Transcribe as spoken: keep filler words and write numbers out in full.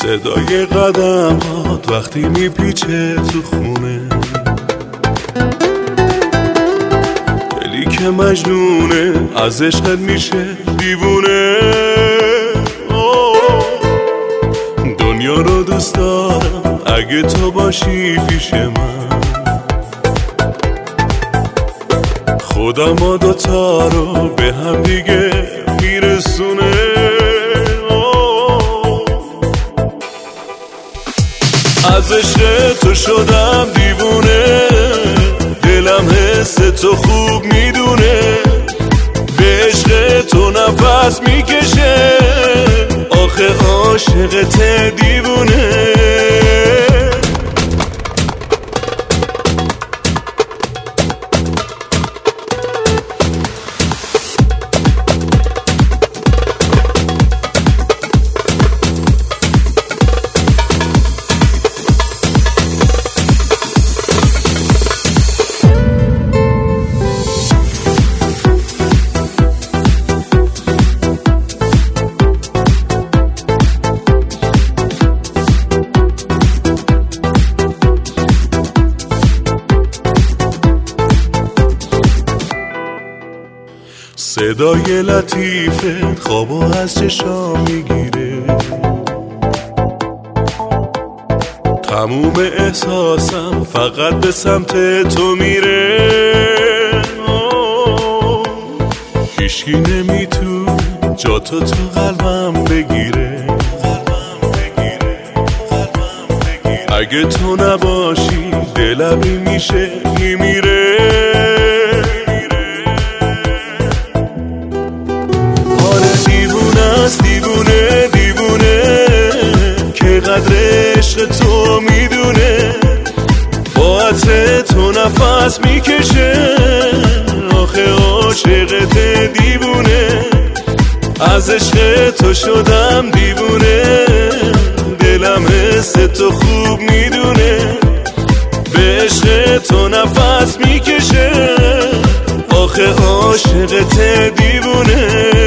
صدای قدمات وقتی میپیچه تو خونه، دلی که مجنونه از عشقت میشه دیوونه. دنیا رو دوست دارم اگه تو باشی پیش من، خدا ما دوتا رو به هم دیگه میرسونه. از عشق تو شدم دیوونه، دلم حس تو خوب میدونه، به عشق تو نفس میکشه، آخه عاشقت دیوونه. صدای لطیفت خوابو از چشام میگیره، تموم احساسم فقط به سمت تو میره. هیچکی نمیتونه جا تو تو قلبم بگیره، اگه تو نباشی دلمی میشه میمیره. دیوونه دیوونه که قدر عشق تو میدونه، با عطر تو نفس میکشه، آخه عاشقت دیوونه. از عشق تو شدم دیوونه، دلم حس تو خوب میدونه، به عشق تو نفس میکشه، آخه عاشقت دیوونه.